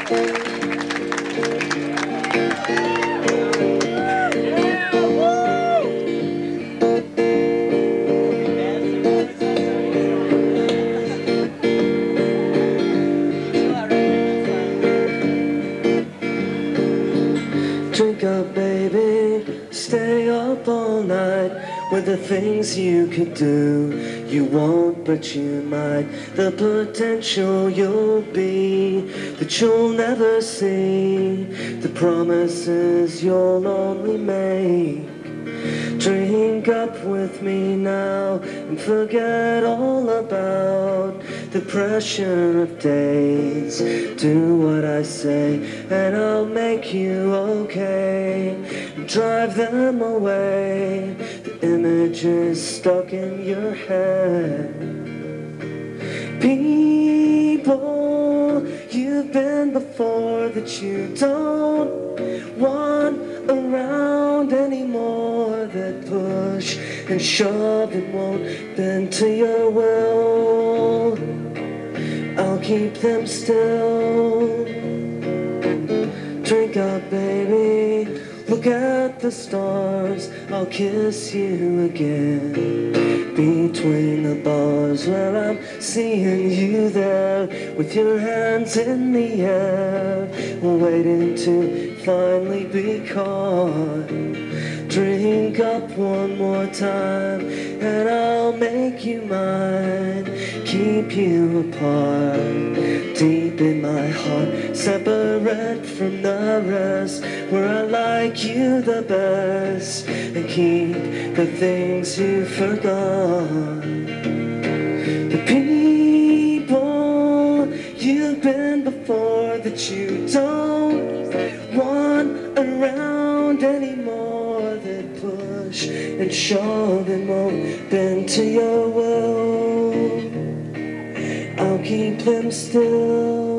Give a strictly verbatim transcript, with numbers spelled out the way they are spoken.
Drink up, baby, stay up all night. With the things you could do, you won't, but you might. The potential you'll be, that you'll never see. The promises you'll only make. Drink up with me now and forget all about the pressure of days. Do what I say and I'll make you okay. Drive them away, the images stuck in your head. People you've been before that you don't want around anymore, that push and shove and won't bend to your will. I'll keep them still. Drink up, baby, look at the stars, I'll kiss you again. Between the bars where I'm seeing you there, with your hands in the air, waiting to finally be caught. Drink up one more time and I'll make you mine. Keep you apart, deep in my heart, separate from the rest, where I like you the best, and keep the things you forgot. The people you've been before that you don't want around anymore, that push and shove and won't bend to your will. I'll keep them still.